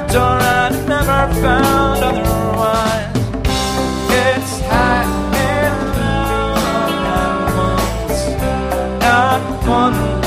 door I never found otherwise. It's high and low at once, not one